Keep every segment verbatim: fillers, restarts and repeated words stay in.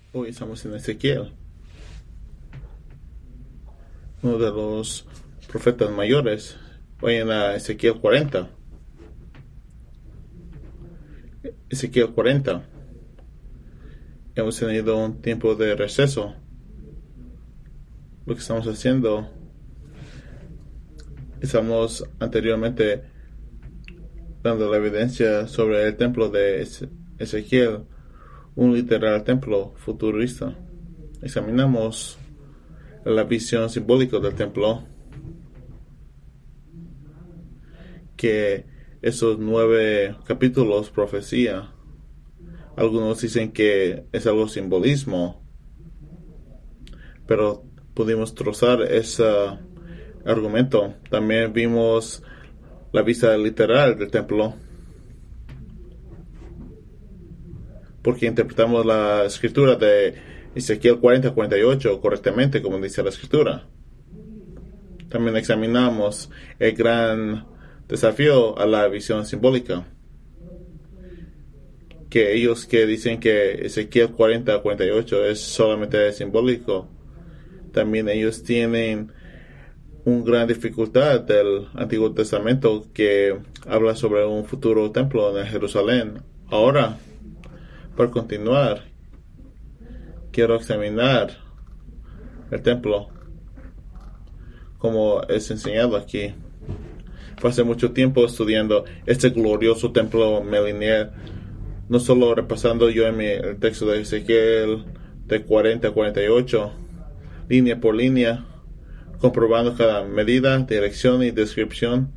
Hoy estamos en Ezequiel, uno de los profetas mayores. Hoy en la Ezequiel cuarenta. Ezequiel cuarenta. Hemos tenido un tiempo de receso. Lo que estamos haciendo, estamos anteriormente dando la evidencia sobre el templo de Ezequiel, un literal templo futurista. Examinamos la visión simbólica del templo, que esos nueve capítulos profecía. Algunos dicen que es algo simbolismo, pero pudimos trozar ese argumento. También vimos la vista literal del templo, porque interpretamos la escritura de Ezequiel cuarenta cuarenta y ocho correctamente, como dice la escritura. También examinamos el gran desafío a la visión simbólica, que ellos que dicen que Ezequiel cuarenta cuarenta y ocho es solamente simbólico, también ellos tienen una gran dificultad del Antiguo Testamento que habla sobre un futuro templo en Jerusalén. Ahora, para continuar, quiero examinar el templo como es enseñado aquí. Pasé mucho tiempo estudiando este glorioso templo milenial, no solo repasando yo en mi, el texto de Ezequiel de cuarenta a cuarenta y ocho, línea por línea, comprobando cada medida, dirección y descripción,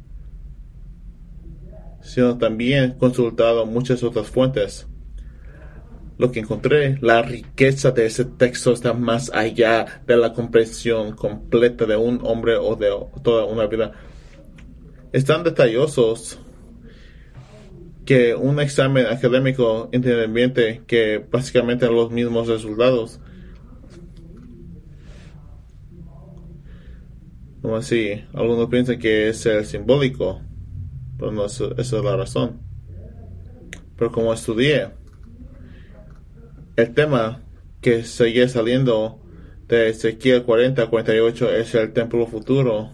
sino también consultado muchas otras fuentes. Lo que encontré, la riqueza de ese texto está más allá de la comprensión completa de un hombre o de toda una vida. Están detallosos que un examen académico independiente, que básicamente los mismos resultados. Como así, algunos piensan que es el simbólico, pero no, eso, esa es la razón. Pero como estudié, el tema que sigue saliendo de Ezequiel cuarenta a cuarenta y ocho es el templo futuro.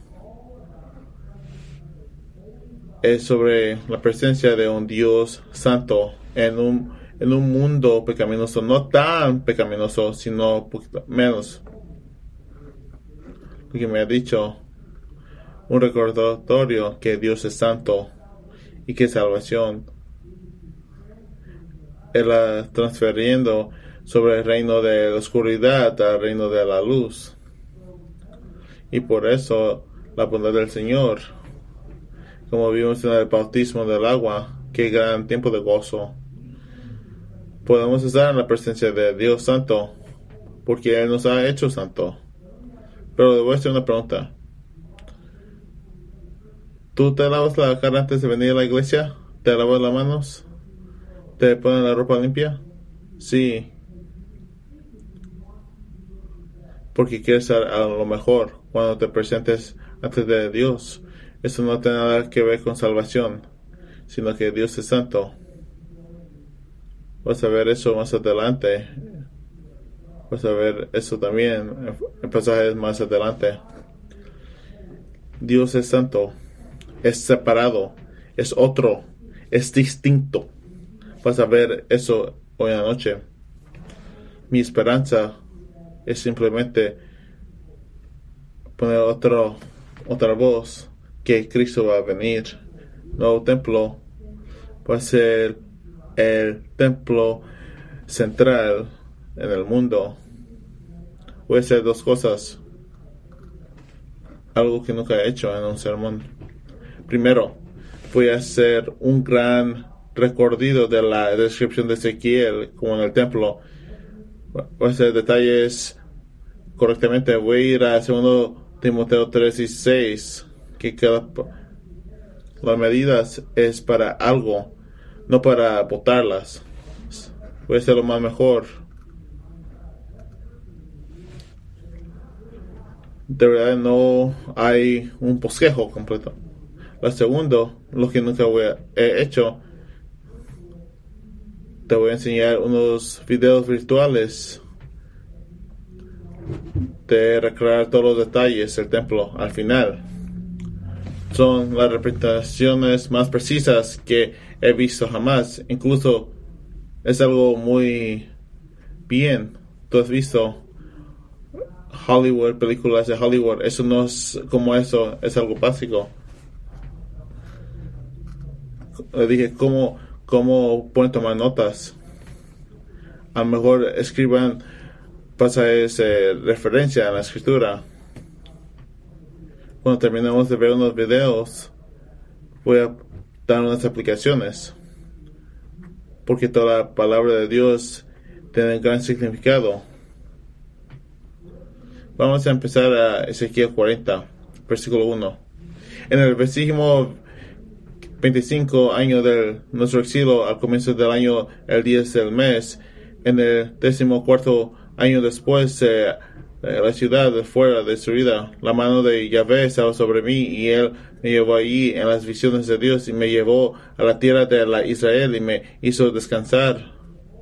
Es sobre la presencia de un Dios santo en un, en un mundo pecaminoso, no tan pecaminoso, sino un poquito menos. Lo que me ha dicho, un recordatorio que Dios es santo y que salvación Él está transfiriendo sobre el reino de la oscuridad al reino de la luz. Y por eso la bondad del Señor, como vimos en el bautismo del agua, qué gran tiempo de gozo. Podemos estar en la presencia de Dios Santo, porque Él nos ha hecho santo. Pero le voy a hacer una pregunta. ¿Tú te lavas la cara antes de venir a la iglesia? ¿Te lavas las manos? ¿Te pones la ropa limpia? Sí. Porque quieres ser a lo mejor cuando te presentes ante de Dios. Eso no tiene nada que ver con salvación, sino que Dios es santo. Vas a ver eso más adelante. Vas a ver eso también en pasajes más adelante. Dios es santo, es separado, es otro, es distinto. Vas a ver eso hoy en la noche. Mi esperanza es simplemente poner otro, otra voz, que Cristo va a venir. Nuevo templo va a ser el templo central en el mundo. Voy a hacer dos cosas, algo que nunca he hecho en un sermón. Primero, voy a hacer un gran recorrido de la descripción de Ezequiel como en el templo. Voy a hacer detalles correctamente. Voy a ir a segundo Timoteo tres dieciséis, que cada las medidas es para algo, no para botarlas. Voy a hacer lo más mejor. De verdad no hay un bosquejo completo. La segunda, lo que nunca voy a, he hecho, te voy a enseñar unos videos virtuales de recrear todos los detalles del templo al final. Son las representaciones más precisas que he visto jamás. Incluso es algo muy bien. Tú has visto Hollywood, películas de Hollywood. Eso no es como eso, es algo básico. Le dije, ¿cómo, cómo pueden tomar notas? A lo mejor escriban pasajes de referencia en la escritura. Cuando terminemos de ver unos videos, voy a dar unas aplicaciones, porque toda la palabra de Dios tiene un gran significado. Vamos a empezar a Ezequiel cuarenta, versículo uno. En el versículo veinticinco año de nuestro exilio, al comienzo del año, el diez del mes, en el décimo cuarto año después, eh, la ciudad fuera destruida, la mano de Yahvé estaba sobre mí, y él me llevó allí en las visiones de Dios, y me llevó a la tierra de la Israel, y me hizo descansar.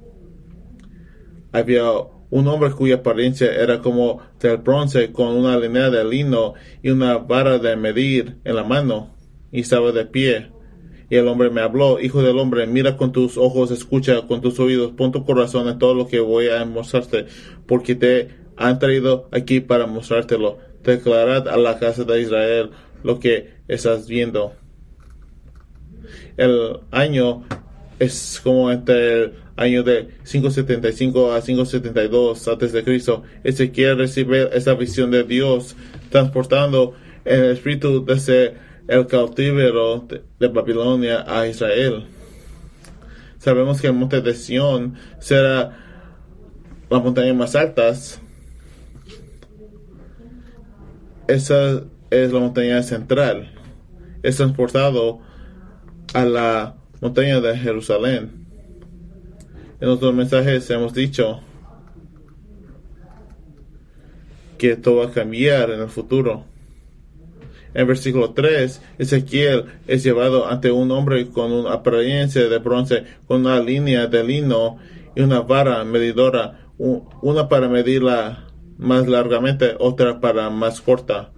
Había un hombre cuya apariencia era como del bronce, con una línea de lino y una vara de medir en la mano, y estaba de pie. Y el hombre me habló: hijo del hombre, mira con tus ojos, escucha con tus oídos, pon tu corazón en todo lo que voy a mostrarte, porque te han traído aquí para mostrártelo. Declarad a la casa de Israel lo que estás viendo. El año es como entre el año de quinientos setenta y cinco a quinientos setenta y dos antes de Cristo. Ezequiel recibe esa visión de Dios, transportando el espíritu desde el cautiverio de, de Babilonia a Israel. Sabemos que el monte de Sión será la montaña más alta. Esa es la montaña central. Es transportado a la montaña de Jerusalén. En otros mensajes hemos dicho que todo va a cambiar en el futuro. En versículo tres, Ezequiel es llevado ante un hombre con una apariencia de bronce, con una línea de lino y una vara medidora, una para medirla más largamente, otra para más corta.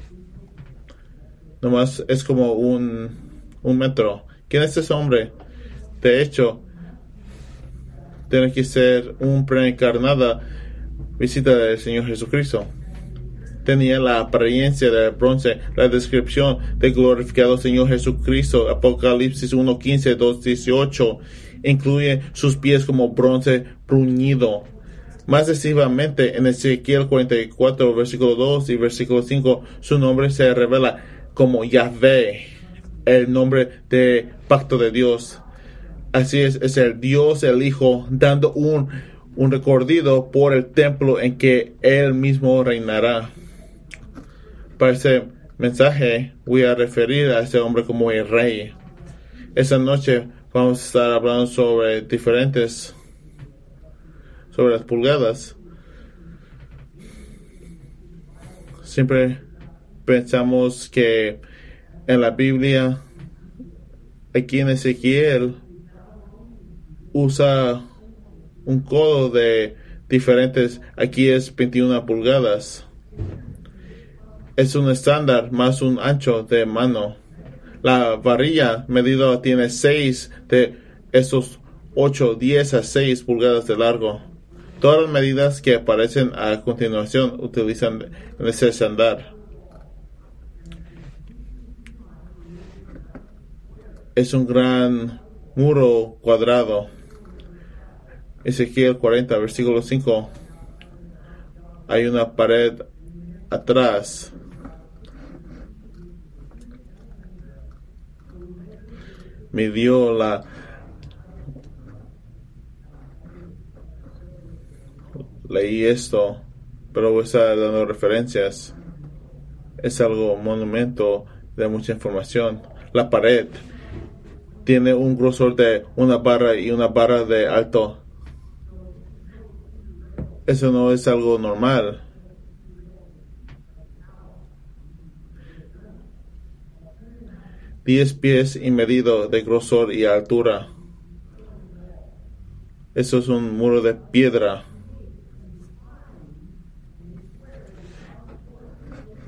Nomás es como un, un metro. ¿Quién es ese hombre? De hecho, tiene que ser un preencarnada visita del Señor Jesucristo. Tenía la apariencia de bronce. La descripción del glorificado Señor Jesucristo, Apocalipsis uno quince, dos dieciocho, incluye sus pies como bronce bruñido. Más decisivamente, en Ezequiel cuarenta y cuatro, versículo dos y versículo cinco, su nombre se revela como Yahvé, el nombre de pacto de Dios. Así es, es el Dios, el Hijo, dando un, un recorrido por el templo en que Él mismo reinará. Para ese mensaje voy a referir a ese hombre como el Rey. Esta noche vamos a estar hablando sobre diferentes, sobre las pulgadas. Siempre pensamos que en la Biblia, aquí en Ezequiel, usa un codo de diferentes. Aquí es veintiuna pulgadas. Es un estándar más un ancho de mano. La varilla medida tiene seis de esos ocho, diez a seis pulgadas de largo. Todas las medidas que aparecen a continuación utilizan ese estándar. Es un gran muro cuadrado. Ezequiel cuarenta, versículo cinco. Hay una pared atrás. Midió la leí esto, pero voy a estar dando referencias. Es algo monumento de mucha información. La pared tiene un grosor de una barra y una barra de alto. Eso no es algo normal. Diez pies y medido de grosor y altura. Eso es un muro de piedra.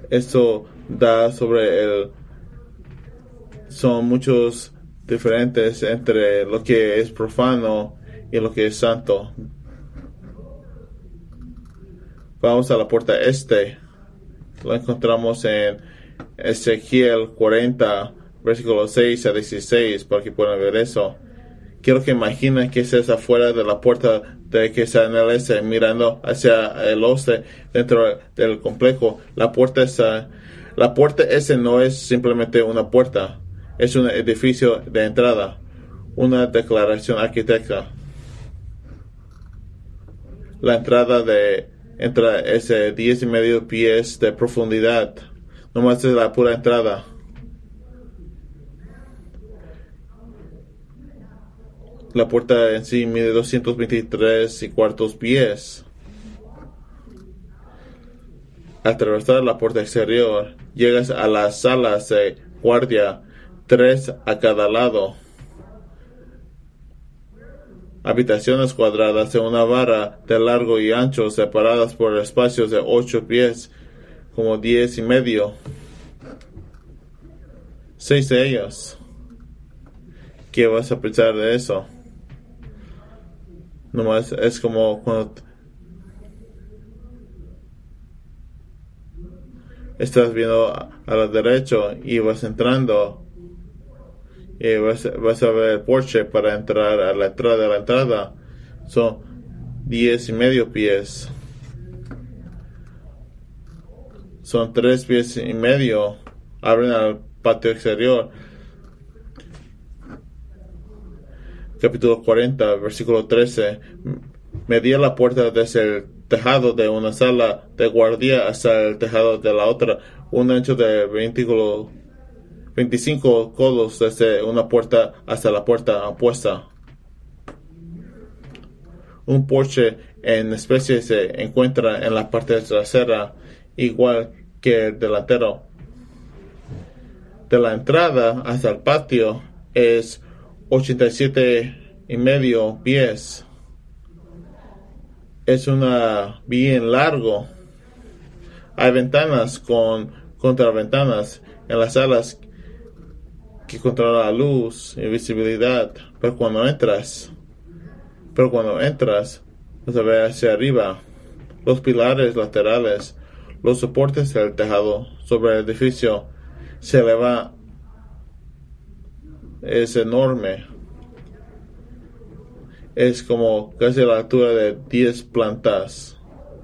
Esto da sobre el... Son muchos diferentes entre lo que es profano y lo que es santo. Vamos a la puerta este. Lo encontramos en Ezequiel cuarenta, versículos seis a dieciséis, para que puedan ver eso. Quiero que imaginen que es afuera de la puerta de que está en el este, mirando hacia el oeste, dentro del complejo. La puerta está, la puerta ese no es simplemente una puerta, es un edificio de entrada, una declaración arquitecta. La entrada de entra ese diez y medio pies de profundidad, nomás es la pura entrada. La puerta en sí mide doscientos veintitrés y cuartos pies. Al atravesar la puerta exterior, llegas a las salas de guardia, tres a cada lado. Habitaciones cuadradas de una vara de largo y ancho, separadas por espacios de ocho pies, como diez y medio. Seis de ellas. ¿Qué vas a pensar de eso? Nomás es como cuando estás viendo a la derecha y vas entrando y vas, vas a ver el porche para entrar a la entrada de la entrada. Son diez y medio pies. Son tres pies y medio. Abren al patio exterior. Capítulo cuarenta, versículo trece. Medía la puerta desde el tejado de una sala de guardia hasta el tejado de la otra, un ancho de veinticinco codos desde una puerta hasta la puerta opuesta. Un porche en especie se encuentra en la parte trasera, igual que el delantero. De la entrada hasta el patio es ochenta y siete y medio pies. Es una bien largo. Hay ventanas con contraventanas en las salas que controlan la luz y visibilidad. Pero cuando entras, pero cuando entras, vas a ver hacia arriba los pilares laterales, los soportes del tejado sobre el edificio se eleva. Es enorme. Es como casi a la altura de diez plantas.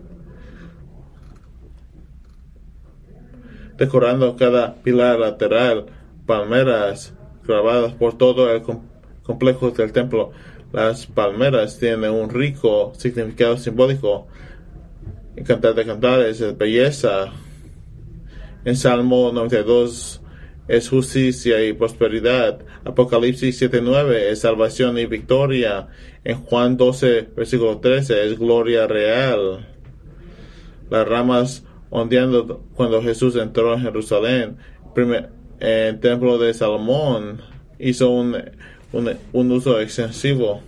Decorando cada pilar lateral, palmeras grabadas por todo el com- complejo del templo. Las palmeras tienen un rico significado simbólico. En Cantar de Cantares es belleza. En Salmo noventa y dos es justicia y prosperidad. Apocalipsis siete nueve es salvación y victoria. En Juan doce, versículo trece, es gloria real. Las ramas ondeando cuando Jesús entró en Jerusalén. Primer, en el templo de Salomón hizo un, un, un uso extensivo.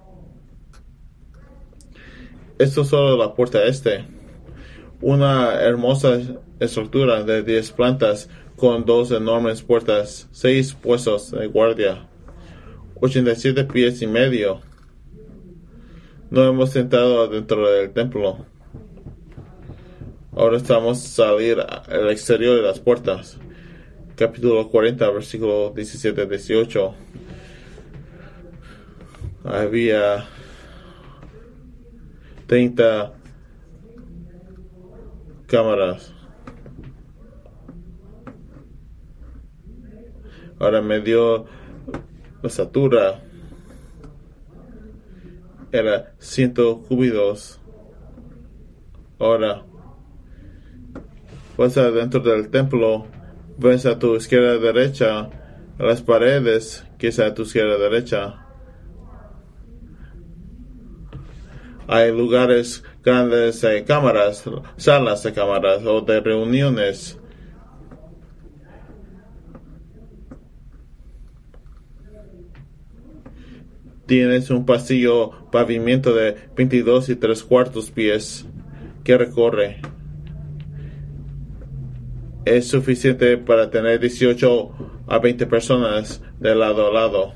Esto es solo la puerta este. Una hermosa estructura de diez plantas con dos enormes puertas, seis puestos de guardia, ochenta y siete pies y medio. No hemos entrado dentro del templo. Ahora estamos a salir al exterior de las puertas. Capítulo cuarenta, versículo diecisiete a dieciocho. Había treinta cámaras. Ahora me dio la estatura. Era cien cúbitos. Ahora vas adentro del templo, ves a tu izquierda derecha, a las paredes, que es a tu izquierda derecha. Hay lugares grandes de cámaras, salas de cámaras o de reuniones. Tienes un pasillo pavimento de veintidós y tres cuartos pies que recorre. es suficiente para tener dieciocho a veinte personas de lado a lado.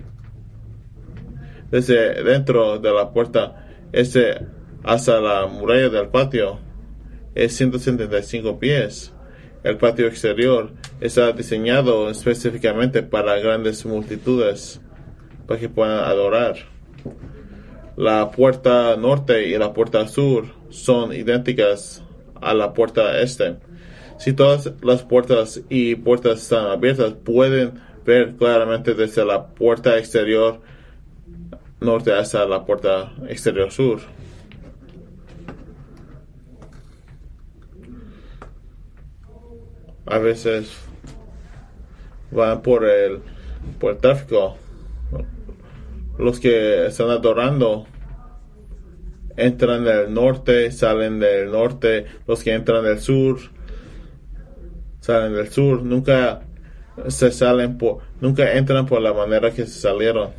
Desde dentro de la puerta este hasta la muralla del patio es ciento setenta y cinco pies. El patio exterior está diseñado específicamente para grandes multitudes, para que puedan adorar. La puerta norte y la puerta sur son idénticas a la puerta este. Si todas las puertas y puertas están abiertas, pueden ver claramente desde la puerta exterior norte hasta la puerta exterior sur. A veces van por el, por el tráfico. Los que están adorando entran del norte, salen del norte. Los que entran del sur salen del sur. Nunca se salen por, nunca entran por la manera que se salieron.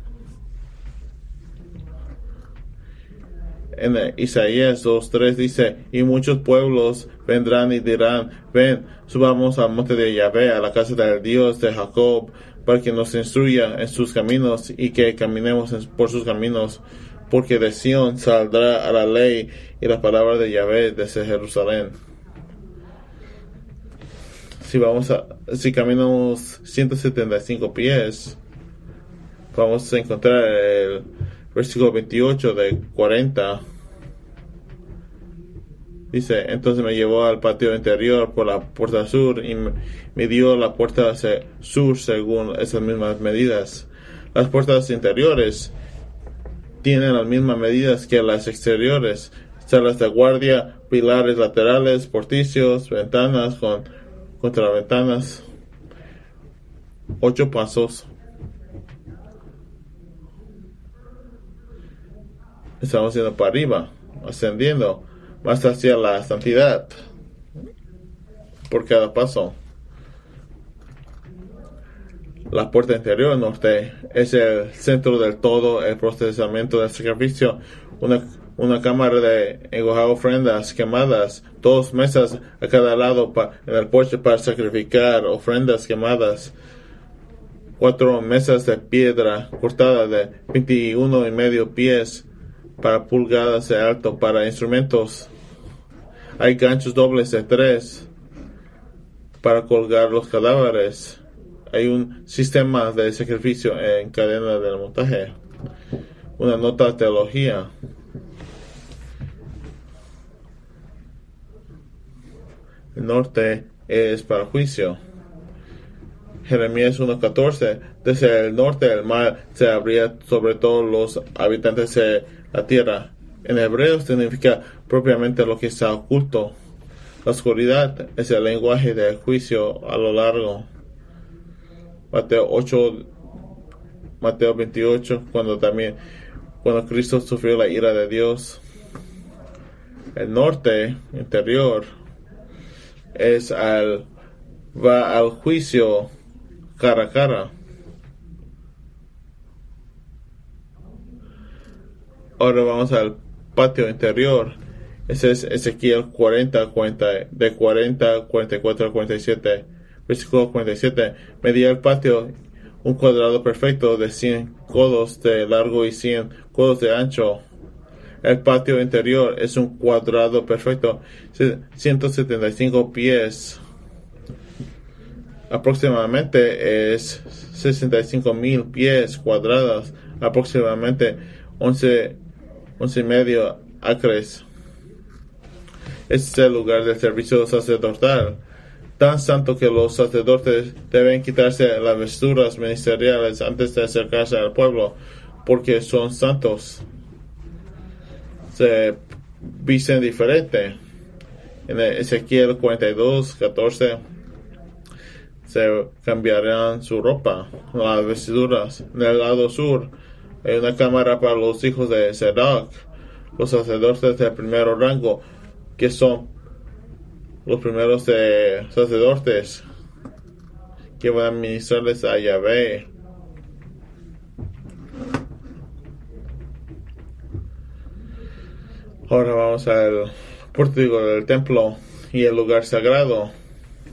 En Isaías dos tres dice: y muchos pueblos vendrán y dirán: ven, subamos al monte de Yahvé, a la casa del Dios de Jacob, para que nos instruya en sus caminos y que caminemos en, por sus caminos, porque de Sión saldrá a la ley y la palabra de Yahvé desde Jerusalén. Si vamos a, si caminamos ciento setenta y cinco pies, vamos a encontrar el versículo veintiocho de cuarenta. Dice: entonces me llevó al patio interior por la puerta sur y me dio la puerta sur según esas mismas medidas. Las puertas interiores tienen las mismas medidas que las exteriores: salas de guardia, pilares laterales, porticios, ventanas con contraventanas, ocho pasos. Estamos yendo para arriba, ascendiendo más hacia la santidad por cada paso. La puerta interior norte es el centro del todo, el procesamiento del sacrificio, una, una cámara de engojar ofrendas quemadas, dos mesas a cada lado pa, en el porche para sacrificar ofrendas quemadas, cuatro mesas de piedra cortada de veintiuno y medio pies para pulgadas de alto para instrumentos. Hay ganchos dobles de tres para colgar los cadáveres. Hay un sistema de sacrificio en cadena del montaje. Una nota de teología. El norte es para juicio. Jeremías uno catorce. Desde el norte del mar se abría sobre todos los habitantes de la tierra. En hebreo significa propiamente lo que está oculto. La oscuridad es el lenguaje de juicio a lo largo. Mateo ocho, Mateo veintiocho, cuando también, cuando Cristo sufrió la ira de Dios. El norte interior es al, va al juicio cara a cara. Ahora vamos al patio interior. Ese es Ezequiel cuarenta, cuarenta, de cuarenta, cuarenta y cuatro a cuarenta y siete. Versículo cuarenta y siete. Medía el patio un cuadrado perfecto de cien codos de largo y cien codos de ancho. El patio interior es un cuadrado perfecto, ciento setenta y cinco pies. Aproximadamente es sesenta y cinco mil pies cuadrados, aproximadamente once, once y medio acres. Este es el lugar del servicio sacerdotal, tan santo que los sacerdotes deben quitarse las vestiduras ministeriales antes de acercarse al pueblo, porque son santos. Se visten diferente. En Ezequiel cuarenta y dos, catorce se cambiarán su ropa, las vestiduras. En el lado sur hay una cámara para los hijos de Sadoc, los sacerdotes de primer rango, que son los primeros de sacerdotes que van a ministrarles a Yahvé. Ahora vamos al pórtico del templo y el lugar sagrado.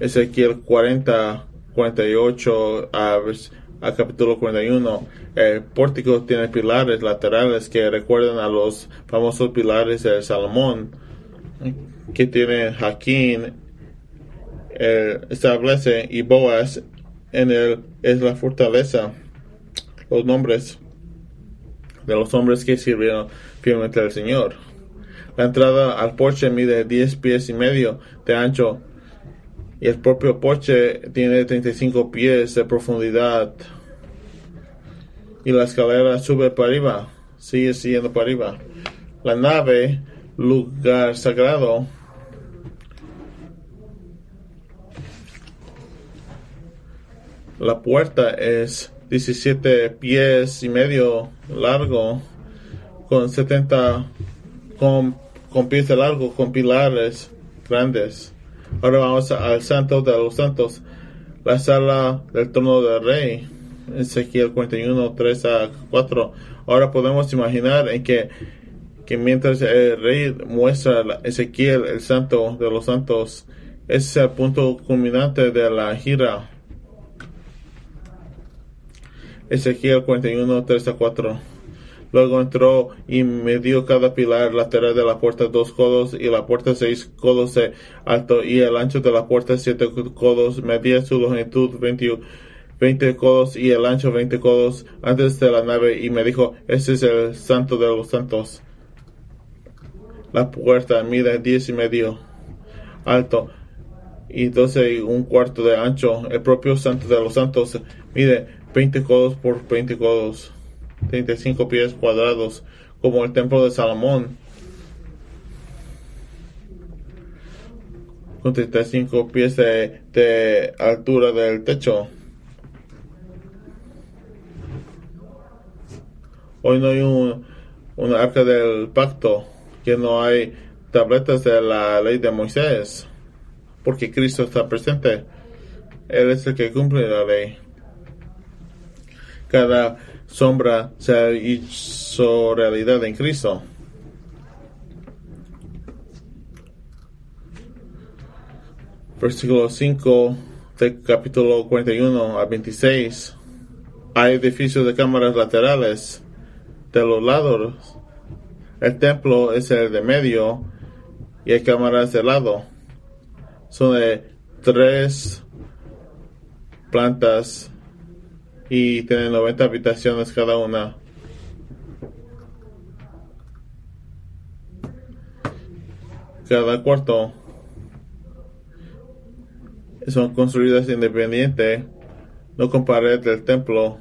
Ezequiel cuarenta, cuarenta y ocho a, a capítulo cuarenta y uno. El pórtico tiene pilares laterales que recuerdan a los famosos pilares de Salomón, que tiene Jaquín, eh, establece, y Boaz en él es la fortaleza. Los nombres de los hombres que sirvieron fielmente al Señor. La entrada al porche mide diez pies y medio de ancho y el propio porche tiene treinta y cinco pies de profundidad. Y la escalera sube para arriba, sigue siguiendo para arriba. La nave, lugar sagrado, la puerta es diecisiete pies y medio largo, con setenta con, con pies de largo, con pilares grandes. Ahora vamos al Santo de los Santos, la sala del trono del Rey, Ezequiel cuarenta y uno, tres a cuatro. Ahora podemos imaginar en que, que mientras el Rey muestra a Ezequiel el Santo de los Santos, ese es el punto culminante de la gira. Ezequiel cuarenta y uno, tres a cuatro. Luego entró y midió cada pilar lateral de la puerta dos codos, y la puerta seis codos de alto, y el ancho de la puerta siete codos. Medía su longitud veinte, veinte codos, y el ancho veinte codos antes de la nave, y me dijo: este es el Santo de los Santos. La puerta mide diez y medio alto y doce y un cuarto de ancho. El propio Santo de los Santos mide veinte codos por veinte codos, treinta y cinco pies cuadrados, como el templo de Salomón, con treinta y cinco pies de, de altura del techo. Hoy no hay un, un arca del pacto, que no hay tabletas de la ley de Moisés, porque Cristo está presente. Él es el que cumple la ley. Cada sombra se hizo realidad en Cristo. Versículo cinco del capítulo cuarenta y uno a veintiséis. Hay edificios de cámaras laterales de los lados. El templo es el de medio y hay cámaras de lado. Son de tres plantas y tienen noventa habitaciones cada una. Cada cuarto son construidas independiente, no con pared del templo.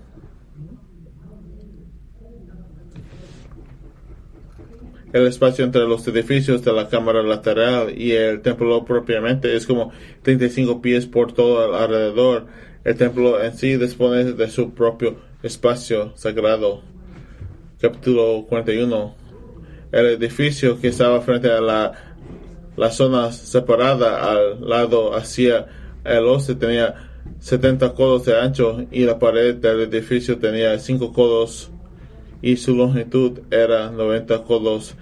El espacio entre los edificios de la cámara lateral y el templo propiamente es como treinta y cinco pies por todo alrededor. El templo en sí dispone de su propio espacio sagrado. Capítulo cuarenta y uno. El edificio que estaba frente a la, la zona separada al lado hacia el oeste tenía setenta codos de ancho, y la pared del edificio tenía cinco codos y su longitud era noventa codos.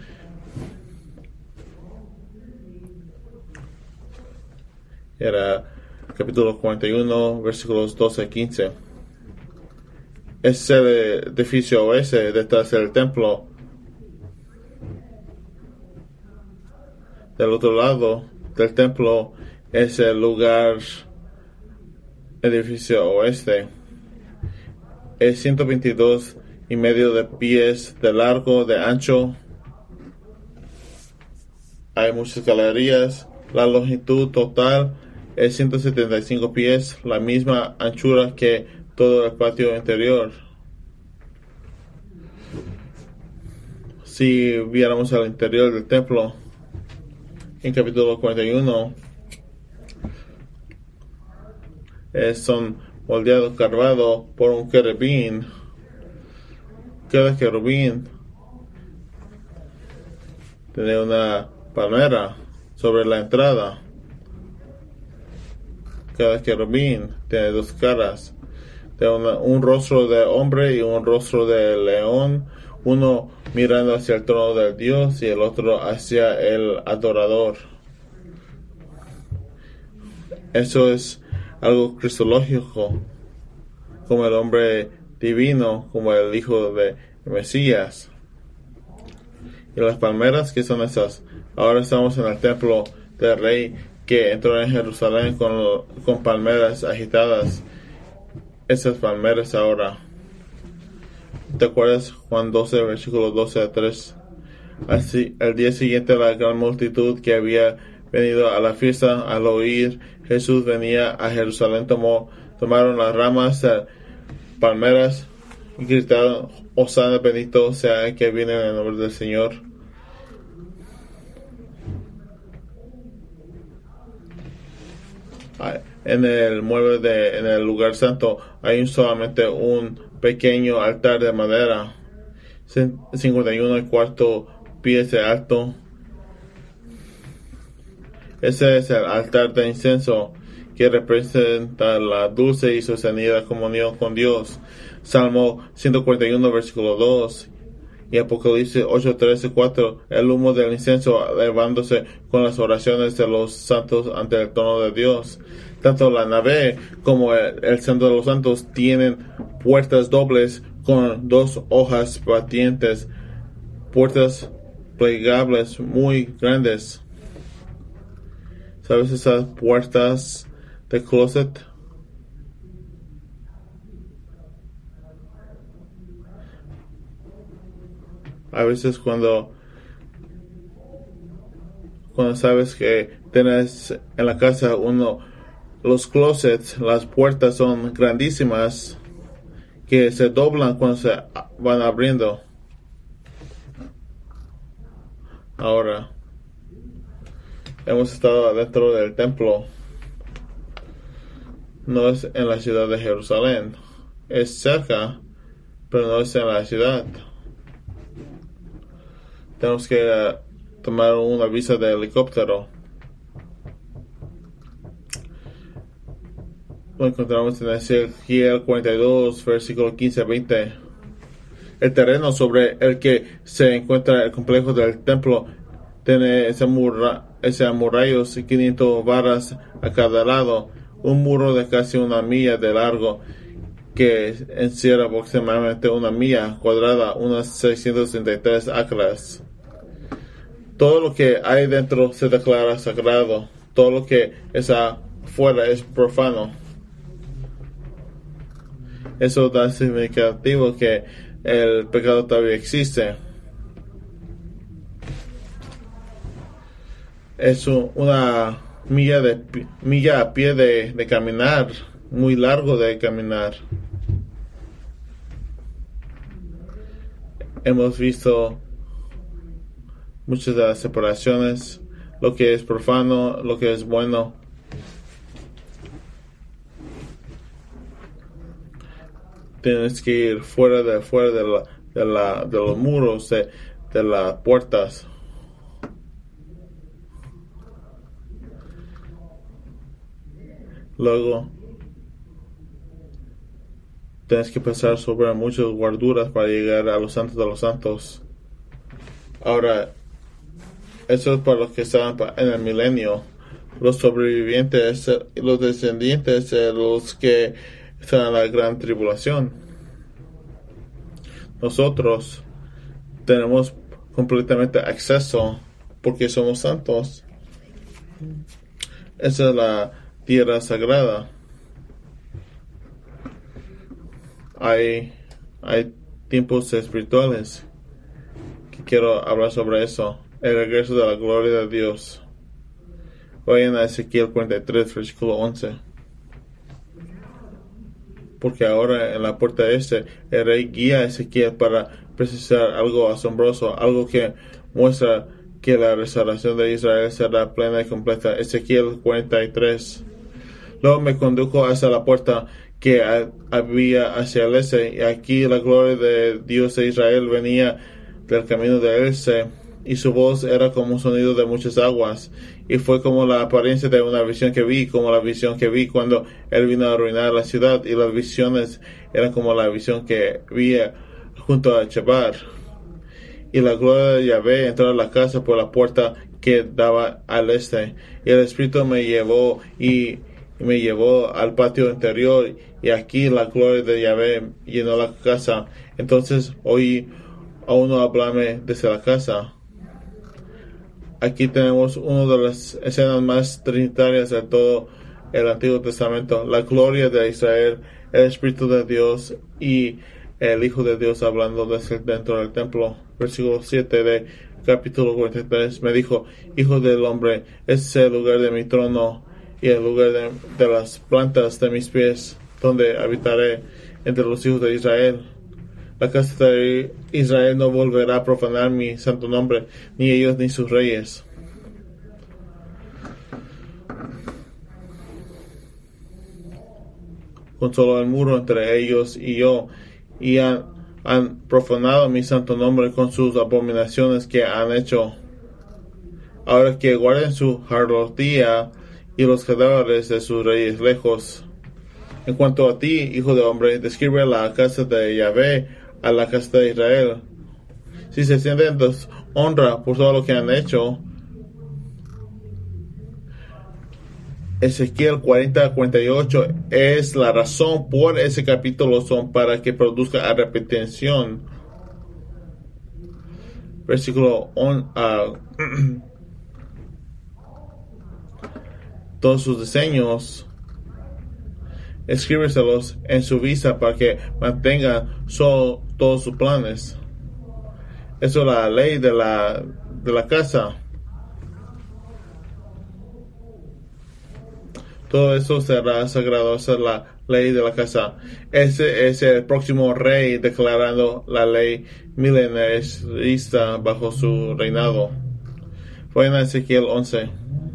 Era capítulo cuarenta y uno, versículos doce a quince. Es el edificio oeste detrás del templo. Del otro lado del templo es el lugar edificio oeste. Es ciento veintidós y medio de pies de largo, de ancho. Hay muchas galerías. La longitud total es ciento setenta y cinco pies, la misma anchura que todo el patio interior. Si viéramos al interior del templo, en capítulo cuarenta y uno, es, son moldeados, carvados por un querubín. Cada querubín tiene una palmera sobre la entrada. Cada querubín tiene dos caras, de una, un rostro de hombre y un rostro de león, uno mirando hacia el trono del Dios y el otro hacia el adorador. Eso es algo cristológico, como el hombre divino, como el hijo de Mesías. Y las palmeras, ¿qué son esas? Ahora estamos en el templo del rey que entró en Jerusalén con, con palmeras agitadas. Esas palmeras ahora. ¿Te acuerdas Juan doce, versículo doce a tres? Así, al día siguiente la gran multitud que había venido a la fiesta, al oír Jesús venía a Jerusalén, tomó, tomaron las ramas de palmeras y gritaron: Hosana, bendito sea el que viene en el nombre del Señor. En el mueble de, en el lugar santo hay solamente un pequeño altar de madera, cincuenta y uno y cuarto pies de alto. Ese es el altar de incienso que representa la dulce y sostenida comunión con Dios. Salmo ciento cuarenta y uno, versículo dos. Y Apocalipsis ocho, trece, cuatro. El humo del incienso elevándose con las oraciones de los santos ante el trono de Dios. Tanto la nave como el, el centro de los santos tienen puertas dobles con dos hojas batientes, puertas plegables muy grandes. ¿Sabes esas puertas de closet? A veces cuando cuando sabes que tienes en la casa uno, los closets, las puertas son grandísimas que se doblan cuando se van abriendo. Ahora hemos estado dentro del templo. No es en la ciudad de Jerusalén. Es cerca, pero no es en la ciudad. Tenemos que uh, tomar una visa de helicóptero. Lo encontramos en Ezequiel cuarenta y dos, versículo quince a veinte. El terreno sobre el que se encuentra el complejo del templo tiene ese, murra, ese amurrayos y quinientas varas a cada lado, un muro de casi una milla de largo que encierra aproximadamente una milla cuadrada, unas seiscientos treinta y tres acres. Todo lo que hay dentro se declara sagrado, todo lo que es afuera es profano. Eso da significativo que el pecado todavía existe. Es una milla de milla a pie de, de caminar, muy largo de caminar. Hemos visto muchas de las separaciones, lo que es profano, lo que es bueno. Tienes que ir fuera de fuera de la de la de los muros de, de las puertas. Luego tienes que pasar sobre muchas guarduras para llegar a los santos de los santos. Ahora, eso es para los que están en el milenio. Los sobrevivientes, los descendientes, los que están en la gran tribulación. Nosotros tenemos completamente acceso porque somos santos. Esa es la tierra sagrada. Hay, hay tiempos espirituales que quiero hablar sobre eso. El regreso de la gloria de Dios. Vayan a Ezequiel cuarenta y tres, versículo once. Porque ahora en la puerta este, el rey guía a Ezequiel para precisar algo asombroso, algo que muestra que la restauración de Israel será plena y completa. Ezequiel cuarenta y tres. Luego me condujo hacia la puerta que había hacia el este, y aquí la gloria de Dios de Israel venía del camino del este, y su voz era como un sonido de muchas aguas, y fue como la apariencia de una visión que vi, como la visión que vi cuando él vino a arruinar la ciudad, y las visiones eran como la visión que vi junto a Chebar. Y la gloria de Yahvé entró a la casa por la puerta que daba al este, y el Espíritu me llevó y y me llevó al patio interior, y aquí la gloria de Yahvé llenó la casa. Entonces oí a uno hablarme desde la casa. Aquí tenemos una de las escenas más trinitarias de todo el Antiguo Testamento: la gloria de Israel, el Espíritu de Dios y el Hijo de Dios hablando desde dentro del templo. Versículo siete de capítulo cuarenta y tres. Me dijo: Hijo del hombre, este es el lugar de mi trono y el lugar de, de las plantas de mis pies, donde habitaré entre los hijos de Israel. La casa de Israel no volverá a profanar mi santo nombre, ni ellos ni sus reyes. Con solo el muro entre ellos y yo, y han, han profanado mi santo nombre con sus abominaciones que han hecho. Ahora que guarden su harlotía y los cadáveres de sus reyes lejos. En cuanto a ti, hijo de hombre, describe la casa de Yahvé a la casa de Israel. Si se sienten deshonra por todo lo que han hecho. Ezequiel cuarenta a cuarenta y ocho es la razón por ese capítulo, son para que produzca arrepentimiento. Versículo on, uh, todos sus diseños, escríbeselos en su vista para que mantengan solo todos sus planes. Eso es la ley de la, de la casa. Todo eso será sagrado. Esa es la ley de la casa. Ese es el próximo rey declarando la ley milenarista bajo su reinado. Fue en Ezequiel once.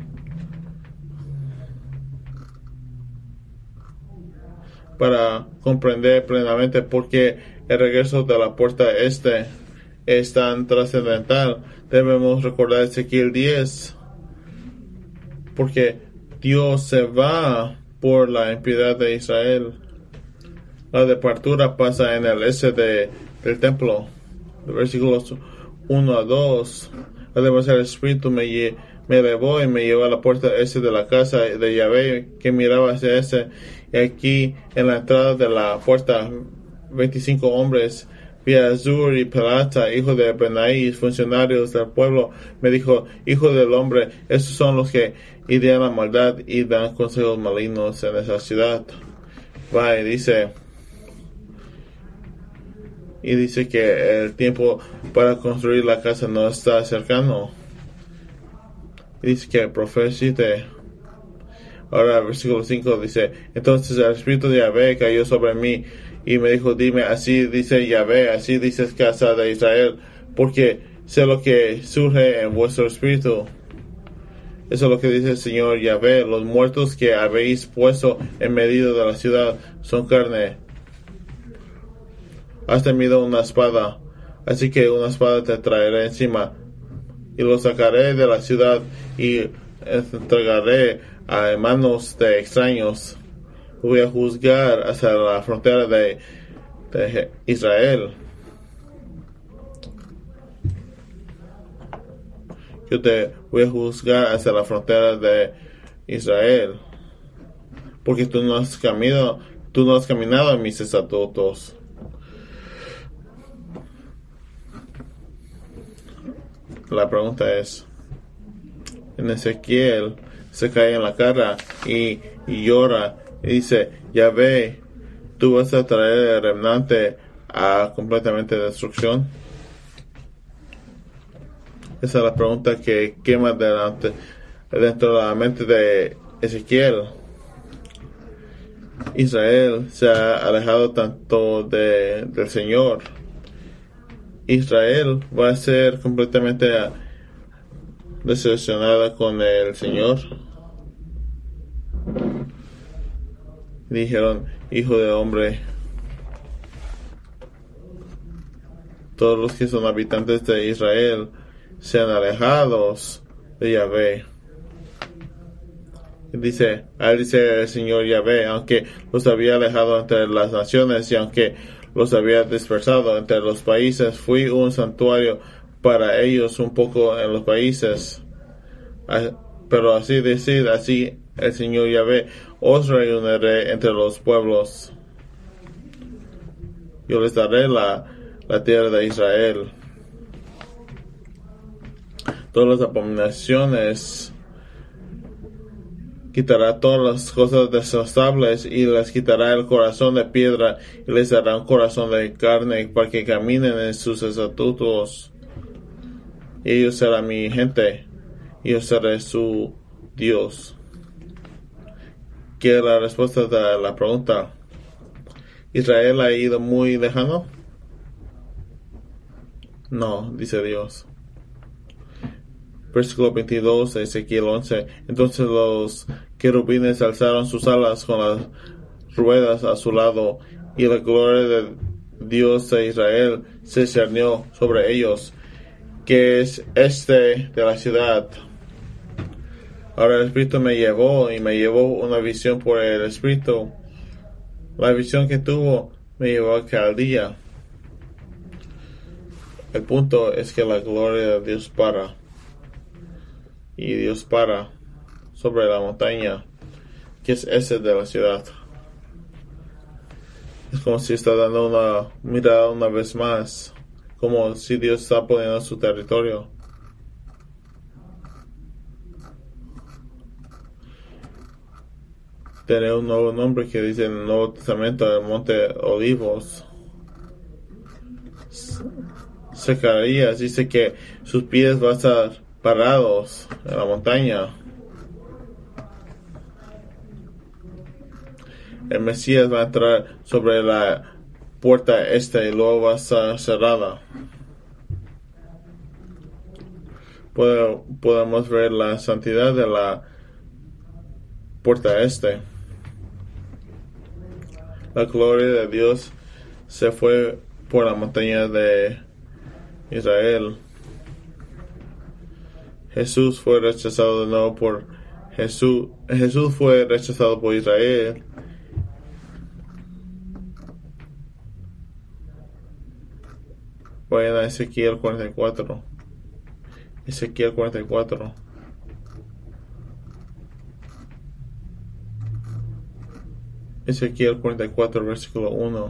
Para comprender plenamente por qué el regreso de la puerta este es tan trascendental, debemos recordar Ezequiel diez, porque Dios se va por la impiedad de Israel. La departura pasa en el este de, del templo, de versículos uno a dos. Además el Espíritu me, me elevó y me llevó a la puerta este de la casa de Yahvé, que miraba hacia ese. Y aquí, en la entrada de la puerta, veinticinco hombres, vi a Azur y Pelata, hijo de Benaí, funcionarios del pueblo. Me dijo: Hijo del hombre, estos son los que idean la maldad y dan consejos malignos en esa ciudad. Va y dice, y dice que el tiempo para construir la casa no está cercano. Y dice que profetice. Ahora, versículo cinco dice: Entonces el Espíritu de Yahvé cayó sobre mí y me dijo: Dime, así dice Yahvé, así dices casa de Israel, porque sé lo que surge en vuestro espíritu. Eso es lo que dice el Señor Yahvé: los muertos que habéis puesto en medio de la ciudad son carne. Has temido una espada, así que una espada te traeré encima, y los sacaré de la ciudad y entregaré a manos de extraños. Voy a juzgar hasta la frontera de, de Israel. Yo te voy a juzgar hasta la frontera de Israel, porque tú no has caminado, tú no has caminado en mis estatutos. La pregunta es, en Ezequiel se cae en la cara y, y llora y dice: Yahvé, tú vas a traer el remanente a completamente destrucción. Esa es la pregunta que quema delante, dentro de la mente de Ezequiel. Israel se ha alejado tanto de, del Señor. Israel va a ser completamente decepcionada con el Señor. Dijeron: Hijo de hombre, todos los que son habitantes de Israel sean alejados de Yahvé. Dice, ahí dice el Señor Yahvé: aunque los había alejado entre las naciones y aunque los había dispersado entre los países, fui un santuario para ellos un poco en los países. Pero así decid, así el Señor Yahvé, os reuniré entre los pueblos. Yo les daré la, la tierra de Israel. Todas las abominaciones quitará todas las cosas desastables y les quitará el corazón de piedra y les dará un corazón de carne para que caminen en sus estatutos. Y ellos serán mi gente y yo seré su Dios. ¿Qué es la respuesta de la pregunta? ¿Israel ha ido muy lejano? No, dice Dios. Versículo veintidós de Ezequiel once. Entonces los querubines alzaron sus alas con las ruedas a su lado, y la gloria de Dios de Israel se cernió sobre ellos, que es este de la ciudad. Ahora el Espíritu me llevó, y me llevó una visión por el Espíritu. La visión que tuvo me llevó a Caldía. El punto es que la gloria de Dios para. Y Dios para sobre la montaña, que es ese de la ciudad. Es como si está dando una mirada una vez más, como si Dios está poniendo su territorio. Tiene un nuevo nombre que dice en el Nuevo Testamento, el Monte Olivos. Zacarías dice que sus pies van a estar parados en la montaña. El Mesías va a entrar sobre la puerta este y luego va a estar cerrada. Podemos ver la santidad de la puerta este. La gloria de Dios se fue por la montaña de Israel. Jesús fue rechazado de nuevo por Jesús. Jesús fue rechazado por Israel. Vayan a Ezequiel cuarenta y cuatro. Ezequiel cuarenta y cuatro. Ezequiel cuarenta y cuatro, versículo uno.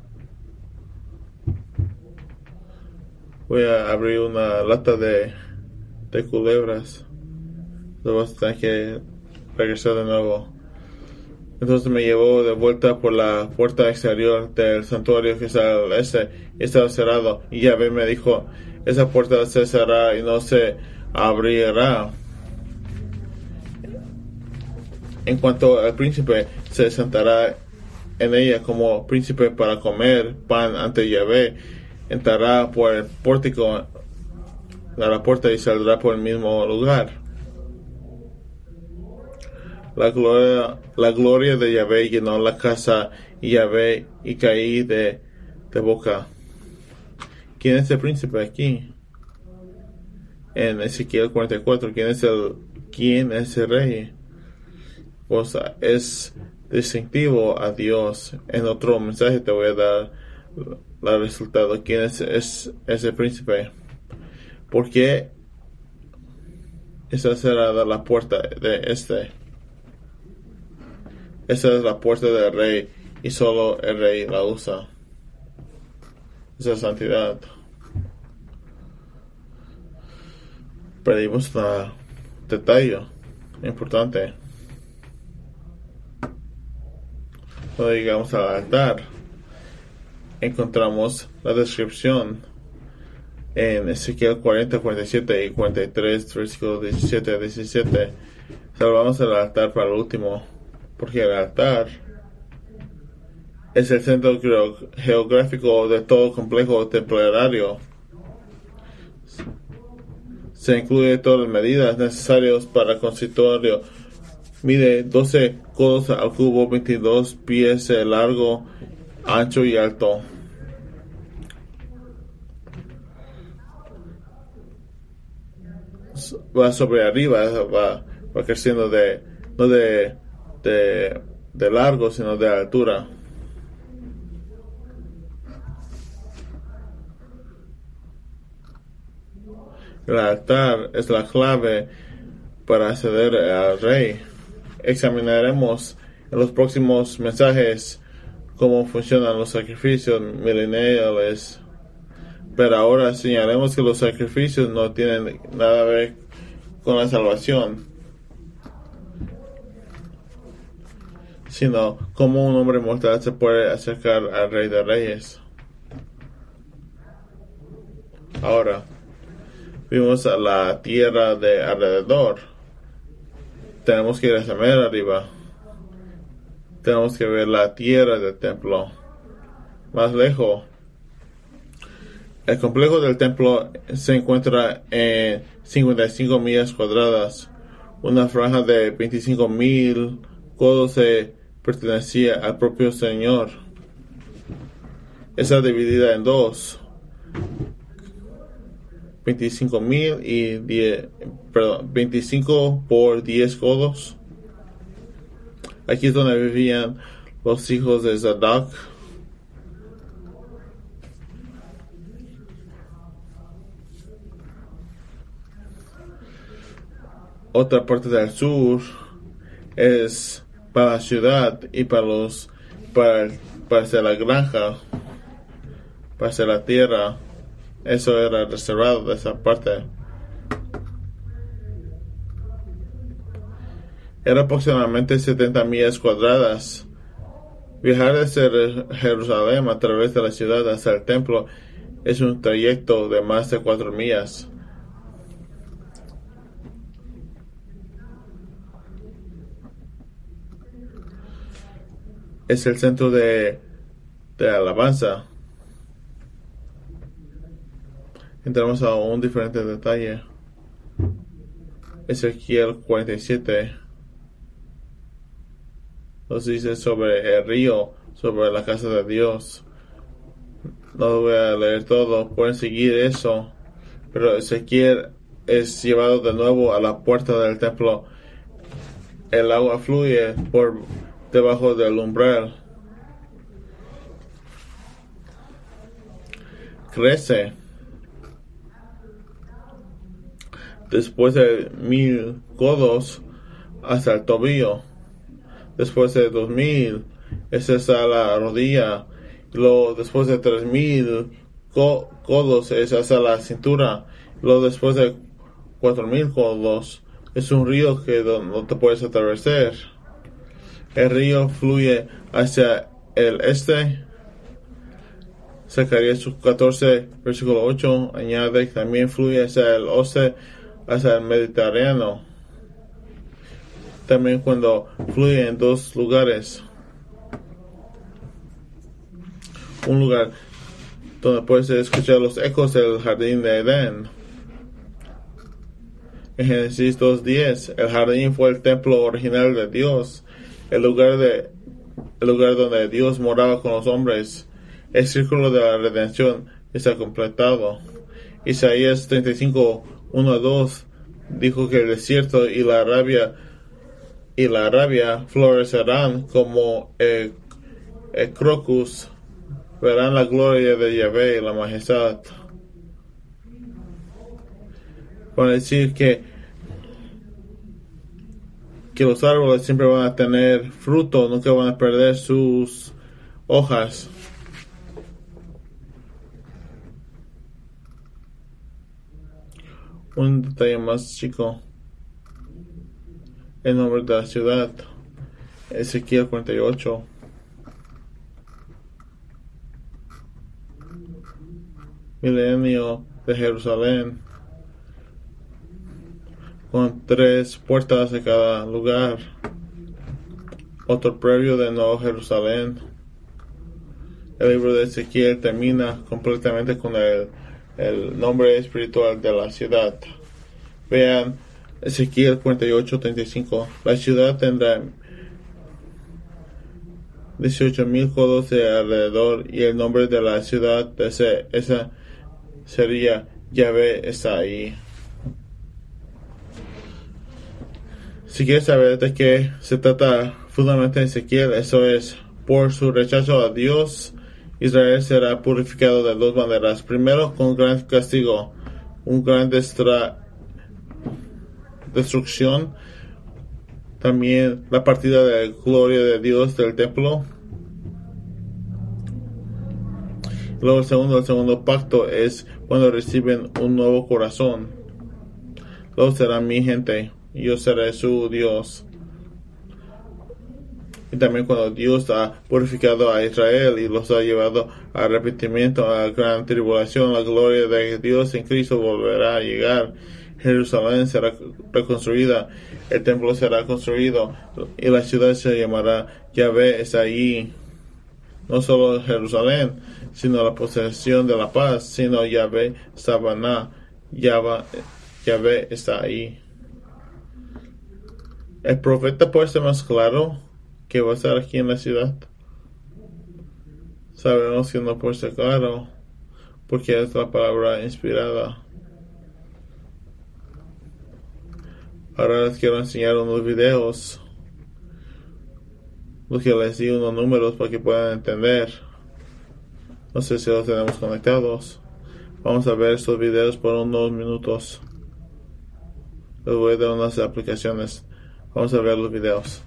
Voy a abrir una lata de, de culebras. Luego vas a tener que regresar de nuevo. Entonces me llevó de vuelta por la puerta exterior del santuario que está al este, y estaba cerrado. Y Yahvé me dijo, esa puerta se cerrará y no se abrirá. En cuanto al príncipe se sentará en ella como príncipe para comer pan ante Yahvé, entrará por el pórtico de la puerta y saldrá por el mismo lugar. La gloria, la gloria de Yahvé llenó la casa y Yahvé y caí de, de boca. ¿Quién es el príncipe aquí? En Ezequiel cuarenta y cuatro, ¿quién es el, quién es el rey? Pues es distintivo a Dios. En otro mensaje te voy a dar el resultado. ¿Quién es, es ese príncipe? ¿Por qué está cerrada la puerta de este? Esa es la puerta del rey y solo el rey la usa. Esa es santidad. Perdimos un detalle importante. Cuando llegamos al altar, encontramos la descripción en Ezequiel cuarenta, cuarenta y siete y cuarenta y tres, versículos diecisiete a diecisiete. Salvamos el altar para el último, porque el altar es el centro geográfico de todo complejo templario. Se incluye todas las medidas necesarias para el consistorio. Mide doce codos al cubo, veintidós pies de largo, ancho y alto. Va sobre arriba, va, va creciendo de, no de, de, de largo, sino de altura. El altar es la clave para acceder al rey. examinaremos en los próximos mensajes cómo funcionan los sacrificios mileniales. Pero ahora señalemos que los sacrificios no tienen nada que ver con la salvación, sino cómo un hombre mortal se puede acercar al Rey de Reyes. Ahora, vimos a la tierra de alrededor. Tenemos que ir hacia mer arriba. Tenemos que ver la tierra del templo. Más lejos, el complejo del templo se encuentra en cincuenta y cinco millas cuadradas. Una franja de veinticinco mil codos se pertenecía al propio Señor. Está dividida en dos. veinticinco mil y diez, perdón, veinticinco por diez codos. Aquí es donde vivían los hijos de Zadok. Otra parte del sur es para la ciudad y para los para, para hacer la granja, para hacer la tierra. Eso era reservado de esa parte. Era aproximadamente setenta millas cuadradas. Viajar desde Jerusalén a través de la ciudad hasta el templo es un trayecto de más de cuatro millas. Es el centro de, de alabanza. Entramos a un diferente detalle. Ezequiel cuarenta y siete nos dice sobre el río, sobre la casa de Dios. No lo voy a leer todo, pueden seguir eso. Pero Ezequiel es llevado de nuevo a la puerta del templo. El agua fluye por debajo del umbral. Crece. Después de mil codos hasta el tobillo. Después de dos mil es hasta la rodilla. Luego después de tres mil co codos es hasta la cintura. Luego después de cuatro mil codos es un río que no te puedes atravesar. El río fluye hacia el este. Zacarías catorce, versículo ocho, añade que también fluye hacia el oeste, hacia el Mediterráneo. También cuando fluye en dos lugares. Un lugar donde puedes escuchar los ecos del jardín de Edén. En Génesis dos diez, el jardín fue el templo original de Dios, el lugar de el lugar donde Dios moraba con los hombres. El círculo de la redención está completado. Isaías treinta y cinco, uno a dos dijo que el desierto y la Arabia y la Arabia florecerán como el, el crocus, verán la gloria de Yahvé y la majestad. Van a decir que que los árboles siempre van a tener fruto, nunca van a perder sus hojas. Un detalle más chico. El nombre de la ciudad. Ezequiel cuarenta y ocho. Milenio de Jerusalén. Con tres puertas de cada lugar. Otro previo de Nuevo Jerusalén. El libro de Ezequiel termina completamente con el el nombre espiritual de la ciudad. Vean Ezequiel cuarenta y ocho, treinta y cinco. La ciudad tendrá dieciocho mil codos de alrededor y el nombre de la ciudad de ese, esa sería Yahvé está ahí. Si quieres saber de qué se trata fundamentalmente Ezequiel, eso es por su rechazo a Dios. Israel será purificado de dos maneras. Primero, con gran castigo, un gran destra- destrucción, También la partida de gloria de Dios del templo. Luego el segundo, el segundo pacto es cuando reciben un nuevo corazón. Luego será mi gente, y yo seré su Dios. Y también cuando Dios ha purificado a Israel y los ha llevado al arrepentimiento, a la gran tribulación, la gloria de Dios en Cristo volverá a llegar. Jerusalén será reconstruida, el templo será construido y la ciudad se llamará Yahvé está ahí. No solo Jerusalén, sino la posesión de la paz, sino Yahvé Sabaná, Yahvé, Yahvé está ahí. El profeta puede ser más claro que va a estar aquí en la ciudad. Sabemos que no puede ser claro, porque es la palabra inspirada. Ahora les quiero enseñar unos videos, los que les di unos números para que puedan entender. No sé si los tenemos conectados. Vamos a ver estos videos por unos minutos. Les voy a dar unas aplicaciones. Vamos a ver los videos.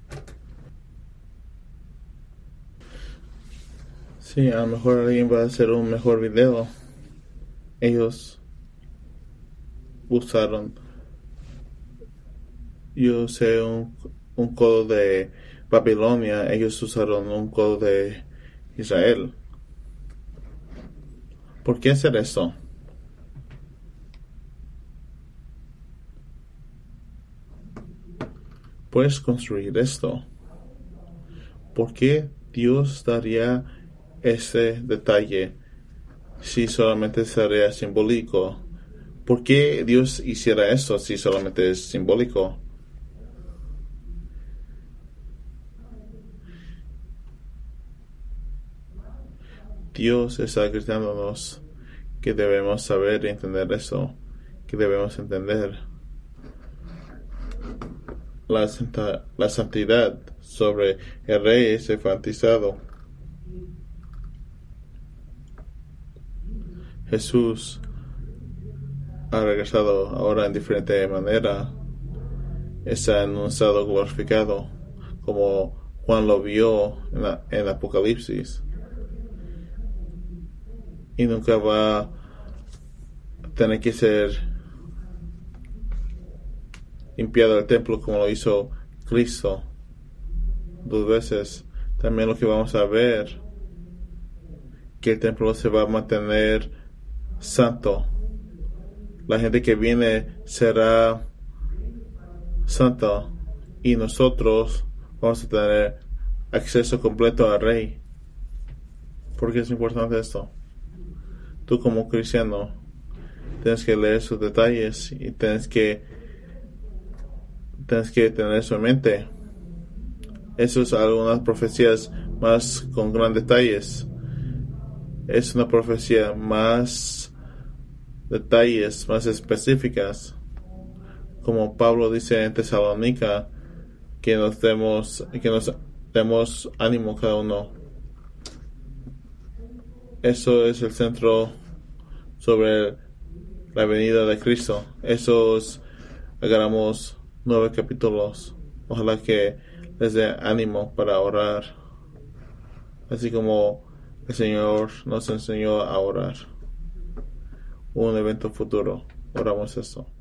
Sí, a lo mejor alguien va a hacer un mejor video. Ellos usaron, yo sé, un, un codo de Babilonia. Ellos usaron un codo de Israel. ¿Por qué hacer eso? Puedes construir esto. ¿Por qué Dios daría ese detalle si solamente sería simbólico? ¿Por qué Dios hiciera eso si solamente es simbólico? Dios está gritándonos que debemos saber y entender eso, que debemos entender la, santa, la santidad sobre el rey es enfatizado. Jesús ha regresado ahora en diferente manera. Está en un estado glorificado, como Juan lo vio en, la, en Apocalipsis. Y nunca va a tener que ser limpiado el templo como lo hizo Cristo dos veces. También lo que vamos a ver, que el templo se va a mantener santo. La gente que viene será santa y nosotros vamos a tener acceso completo al Rey. ¿Por qué es importante esto? Tú como cristiano tienes que leer sus detalles y tienes que tienes que tener eso en mente. Eso es algunas profecías más con gran detalles. Es una profecía más detalles, más específicas. Como Pablo dice en Tesalónica, que nos demos, que nos demos ánimo cada uno. Eso es el centro sobre la venida de Cristo. Esos agarramos nueve capítulos. Ojalá que les dé ánimo para orar, así como el Señor nos enseñó a orar. Un evento futuro. Oramos esto.